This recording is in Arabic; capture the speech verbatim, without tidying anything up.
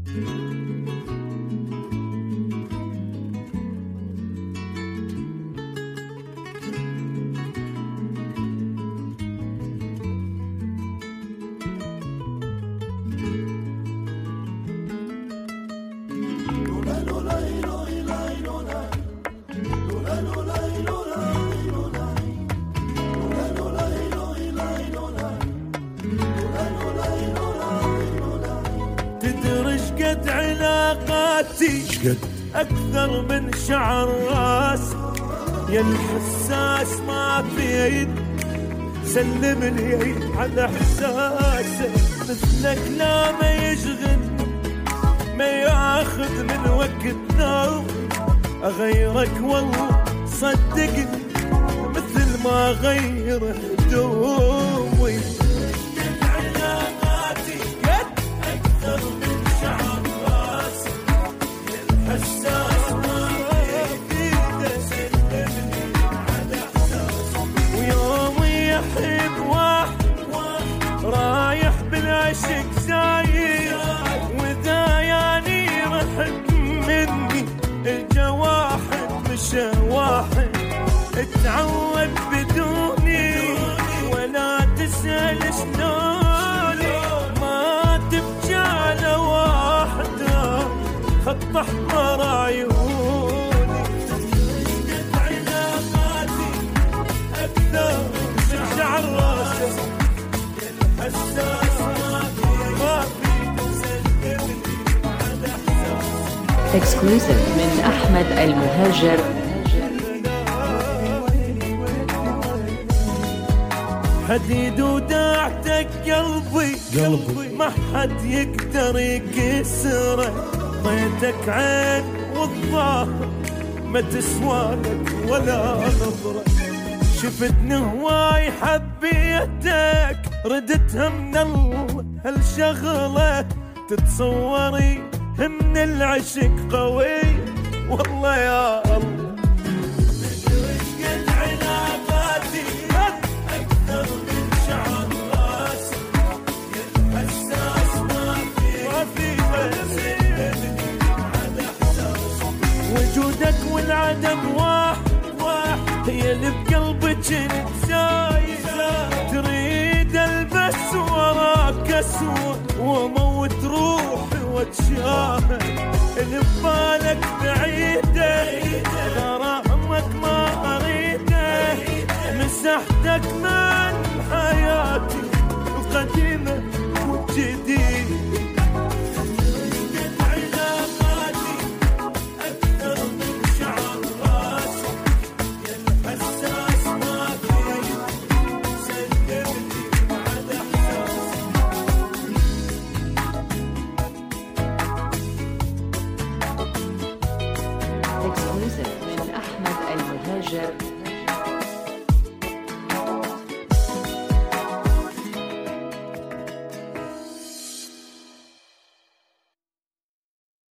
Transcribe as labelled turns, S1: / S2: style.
S1: قد علاقاتي قد أكثر من شعر راسي، يا الحساس ما في عيد سلمني على إحساسك، مثلك لا ما يشغل ما ياخذ من وقتنا، أغيرك والله صدقني مثل ما غير هدومي. حساس ما فيده سلمني على احساس، ويومي احب واحد رايح بالعشق زايد، واذا ياني رحت مني اجا واحد مشى واحد، اتعود بدوني ولا تسأل شلوني، ما تبكي على واحدة خط احمر عيوني. قد علاقاتي اكثر من شعر راسي، الحساس ما في ما في سلمني على احساس.
S2: اكسكلوسيف من احمد المهاجر.
S1: حديد وداعتك قلبي قلبي ما حد يقدر يكسره، ضيتك عين والظاهر ما تسوالك ولا نظرة، شفتني هواي حبيتك ردتها من الله هالشغلة، تتصوري من العشق قوي والله يا الله. قد علاقاتي أكثر من شعر راسي، الحساس ما في وجودك والعدم واحد واحد، هي اللي بقلبك انت زايد، تريد البس وراك اسود واموت روحي واتشاهد، اللي ببالك بعيده غرامك ما اريده، مسحتك من حياتي القديمه والجديده.
S2: اكسكلوسيف من احمد المهاجر.